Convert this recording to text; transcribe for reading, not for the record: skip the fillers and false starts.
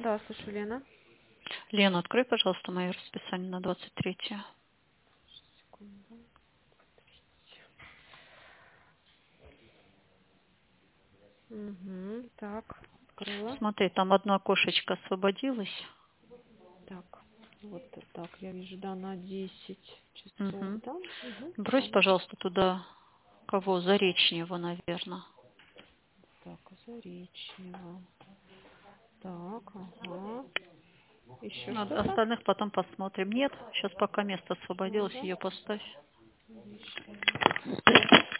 Да, слушай, Лена. Лена, открой, пожалуйста, мое расписание на 23. Секунду. Угу, так, открыла. Смотри, там одно окошечко освободилось. Так, вот так, я вижу, да, на 10 часов, Угу. да? Угу. Брось, пожалуйста, туда кого? Заречнева, наверное. Так, Заречнева. Так, ага. Еще что-то? Остальных потом посмотрим. Нет, сейчас пока место освободилось, Ага. ее поставь. Заречнева.